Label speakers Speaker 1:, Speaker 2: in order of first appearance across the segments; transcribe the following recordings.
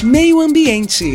Speaker 1: Meio Ambiente.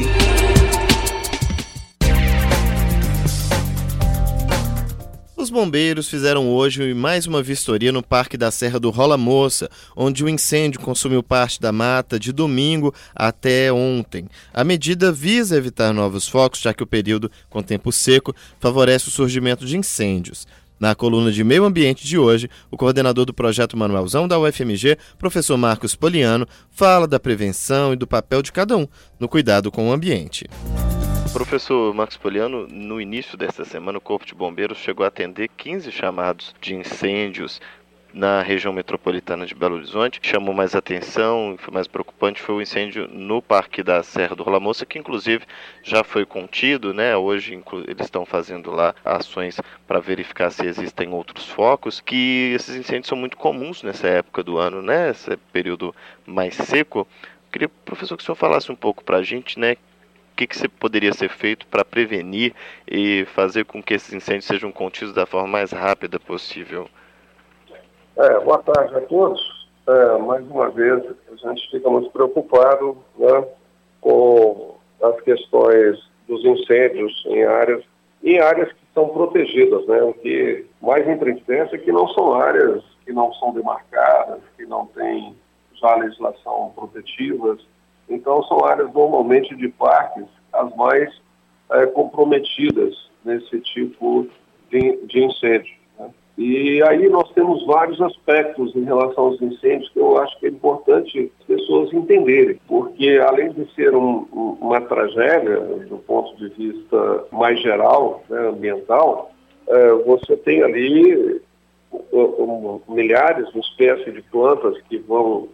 Speaker 2: Os bombeiros fizeram hoje mais uma vistoria no Parque da Serra do Rola Moça, onde o incêndio consumiu parte da mata de domingo até ontem. A medida visa evitar novos focos, já que o período com tempo seco favorece o surgimento de incêndios. Na coluna de Meio Ambiente de hoje, o coordenador do projeto Manuelzão da UFMG, professor Marcos Poliano, fala da prevenção e do papel de cada um no cuidado com o ambiente. Professor Marcos Poliano, no início desta semana, o Corpo de Bombeiros chegou a atender 15 chamados de incêndios na região metropolitana de Belo Horizonte. Chamou mais atenção e foi mais preocupante foi o incêndio no Parque da Serra do Rola Moça, que inclusive já foi contido, né? Hoje eles estão fazendo lá ações para verificar se existem outros focos, que esses incêndios são muito comuns nessa época do ano, né? Esse período mais seco. Queria, professor, que o senhor falasse um pouco para a gente, né? O que poderia ser feito para prevenir e fazer com que esses incêndios sejam contidos da forma mais rápida possível?
Speaker 3: Boa tarde a todos. Mais uma vez, a gente fica muito preocupado, né, com as questões dos incêndios em áreas que são protegidas, né? O que mais entristece é que não são áreas que não são demarcadas, que não têm já legislação protetivas. Então, são áreas normalmente de parques as mais comprometidas nesse tipo de incêndio, né? E aí nós temos vários aspectos em relação aos incêndios que eu acho que é importante as pessoas entenderem, porque além de ser uma tragédia, do ponto de vista mais geral, né, ambiental, você tem ali milhares de espécies de plantas que vão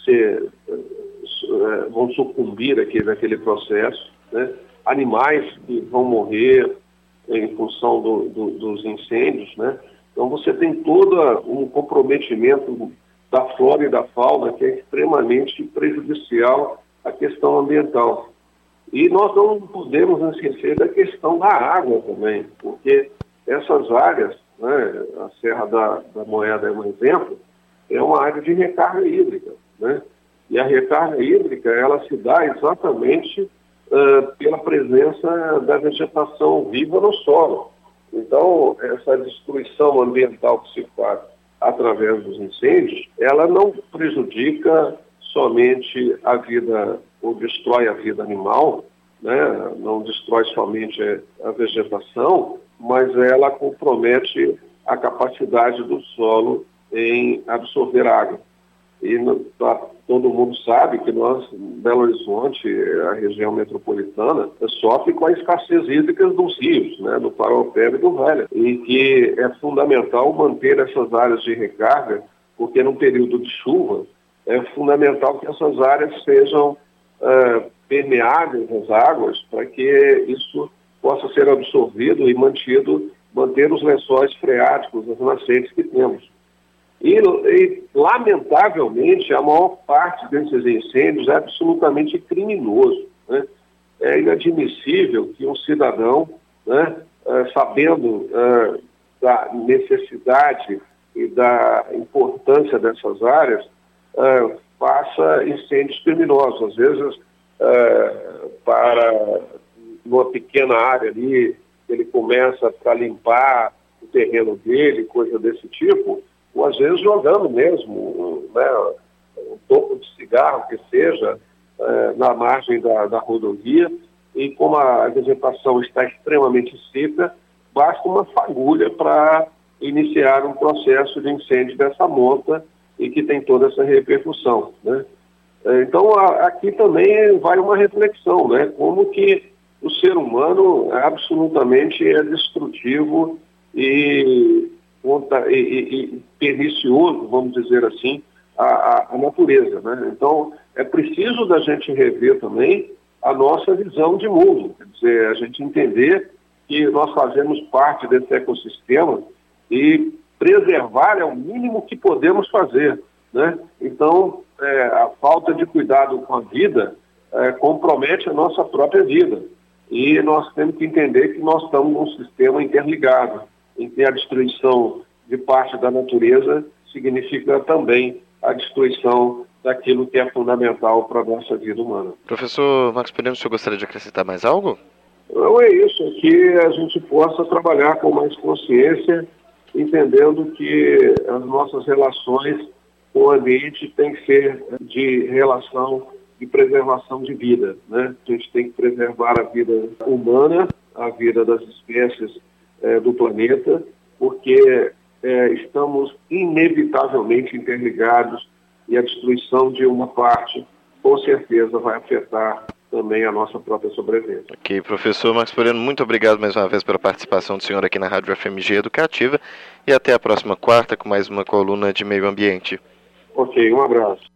Speaker 3: sucumbir naquele processo, né? Animais que vão morrer em função dos incêndios, né? Então você tem todo um comprometimento da flora e da fauna que é extremamente prejudicial à questão ambiental. E nós não podemos esquecer da questão da água também, porque essas áreas, né, a Serra da Moeda é um exemplo, é uma área de recarga hídrica, né? E a recarga hídrica, ela se dá exatamente pela presença da vegetação viva no solo. Então, essa destruição ambiental que se faz através dos incêndios, ela não prejudica somente a vida, ou destrói a vida animal, né? Não destrói somente a vegetação, mas ela compromete a capacidade do solo em absorver água. E todo mundo sabe que nós, Belo Horizonte, a região metropolitana, sofre com a escassez hídrica dos rios, né, do Paraopeba e do Velha, e que é fundamental manter essas áreas de recarga, porque num período de chuva é fundamental que essas áreas sejam permeáveis às águas para que isso possa ser absorvido e manter os lençóis freáticos, as nascentes que temos. E, lamentavelmente, a maior parte desses incêndios é absolutamente criminoso, né? É inadmissível que um cidadão, né, sabendo da necessidade e da importância dessas áreas, faça incêndios criminosos. Às vezes, para uma pequena área ali, ele começa para limpar o terreno dele, coisa desse tipo, ou às vezes jogando mesmo, né, um toco de cigarro que seja na margem da rodovia, e como a vegetação está extremamente seca, basta uma fagulha para iniciar um processo de incêndio dessa monta e que tem toda essa repercussão, né? Então aqui também vai uma reflexão, né, como que o ser humano absolutamente é destrutivo e pernicioso, vamos dizer assim, a natureza, né? Então, é preciso da gente rever também a nossa visão de mundo, quer dizer, a gente entender que nós fazemos parte desse ecossistema e preservar é o mínimo que podemos fazer, né? Então, a falta de cuidado com a vida compromete a nossa própria vida. E nós temos que entender que nós estamos num sistema interligado, em que a destruição de parte da natureza significa também a destruição daquilo que é fundamental para a nossa vida humana.
Speaker 2: Professor Marcos Pereira, o senhor gostaria de acrescentar mais algo?
Speaker 3: Então é isso, é que a gente possa trabalhar com mais consciência, entendendo que as nossas relações com o ambiente têm que ser de relação de preservação de vida, né? A gente tem que preservar a vida humana, a vida das espécies do planeta, porque estamos inevitavelmente interligados e a destruição de uma parte, com certeza, vai afetar também a nossa própria sobrevivência.
Speaker 2: Ok, professor Marcos Pereira, muito obrigado mais uma vez pela participação do senhor aqui na Rádio FMG Educativa e até a próxima quarta com mais uma coluna de meio ambiente.
Speaker 3: Ok, um abraço.